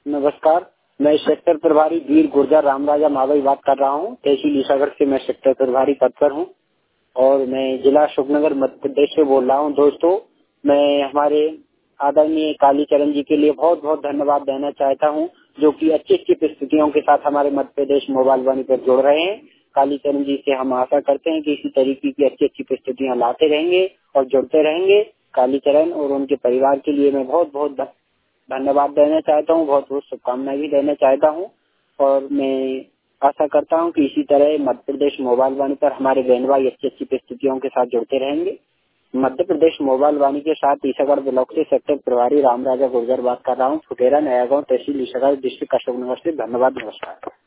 नमस्कार, मैं सेक्टर प्रभारी वीर गुर्जर रामराजा मावई बात कर रहा हूँ। तहसील ईसागढ़ से मैं सेक्टर प्रभारी पद पर हूँ और मैं जिला अशोकनगर मध्य प्रदेश से बोल रहा हूँ। दोस्तों, मैं हमारे आदरणीय कालीचरण जी के लिए बहुत बहुत धन्यवाद देना चाहता हूँ, जो कि अच्छी अच्छी परिस्थितियों के साथ हमारे मध्य प्रदेश मोबाइल वाणी पर जुड़ रहे हैं। कालीचरण जी से हम आशा करते हैं कि इसी तरीके की अच्छी अच्छी परिस्थितियाँ लाते रहेंगे और जुड़ते रहेंगे। कालीचरण और उनके परिवार के लिए मैं बहुत बहुत धन्यवाद देना चाहता हूँ, बहुत बहुत शुभकामनाएं भी देना चाहता हूँ और मैं आशा करता हूँ कि इसी तरह मध्य प्रदेश मोबाइल वाणी पर हमारे बहन भाई अच्छी अच्छी परिस्थितियों के साथ जुड़ते रहेंगे। मध्य प्रदेश मोबाइल वाणी के साथ ईसागढ़ ब्लॉक से सेक्टर प्रभारी रामराजा गुर्जर बात कर रहा हूँ, फुटेरा नया गाँव, तहसील ईसागढ़, डिस्ट्रिक्ट अशोकनगर से। धन्यवाद, नमस्कार।